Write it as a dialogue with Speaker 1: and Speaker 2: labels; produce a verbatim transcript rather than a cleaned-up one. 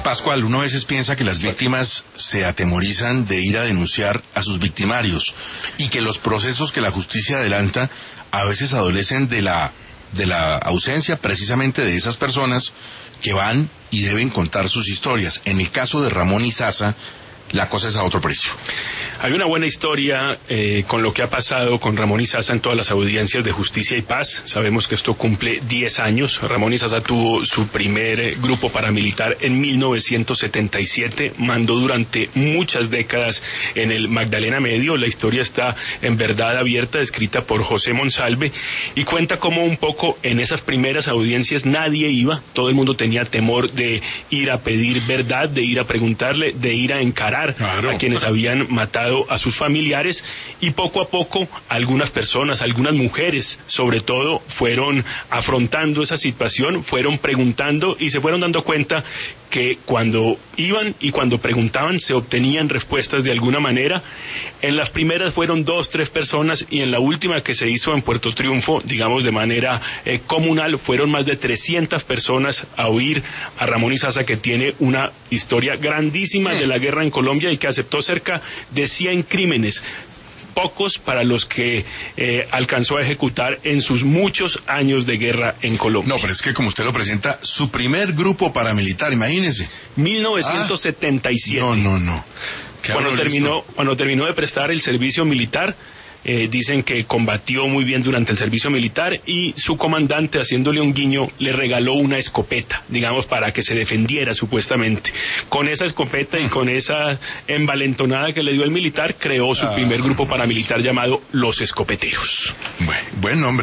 Speaker 1: Pascual, uno a veces piensa que las víctimas se atemorizan de ir a denunciar a sus victimarios y que los procesos que la justicia adelanta a veces adolecen de la, de la ausencia precisamente de esas personas que van y deben contar sus historias. En el caso de Ramón Izaza, la cosa es a otro precio.
Speaker 2: Hay una buena historia eh, con lo que ha pasado con Ramón Izaza en todas las audiencias de Justicia y Paz. Sabemos que esto cumple diez años. Ramón Izaza tuvo su primer eh, grupo paramilitar en mil novecientos setenta y siete. Mandó durante muchas décadas en el Magdalena Medio. La historia está en Verdad Abierta, escrita por José Monsalve, y cuenta cómo un poco en esas primeras audiencias nadie iba. Todo el mundo tenía temor de ir a pedir verdad, de ir a preguntarle, de ir a encarar claro. a quienes habían matado a sus familiares, y poco a poco algunas personas, algunas mujeres sobre todo, fueron afrontando esa situación, fueron preguntando y se fueron dando cuenta que cuando iban y cuando preguntaban se obtenían respuestas de alguna manera. En las primeras fueron dos, tres personas, y en la última que se hizo en Puerto Triunfo, digamos de manera eh, comunal, fueron más de trescientas personas a oír a Ramón Izaza, que tiene una historia grandísima de la guerra en Colombia y que aceptó cerca de cien crímenes, pocos para los que eh, alcanzó a ejecutar en sus muchos años de guerra en Colombia.
Speaker 1: No, pero es que como usted lo presenta, su primer grupo paramilitar, imagínese.
Speaker 2: mil novecientos setenta y siete.
Speaker 1: Ah, no, no, no.
Speaker 2: Cuando terminó, cuando terminó de prestar el servicio militar, Eh, dicen que combatió muy bien durante el servicio militar, y su comandante, haciéndole un guiño, le regaló una escopeta, digamos, para que se defendiera supuestamente. Con esa escopeta y con esa envalentonada que le dio el militar, creó su ah. primer grupo paramilitar llamado Los Escopeteros.
Speaker 1: Bueno, buen nombre.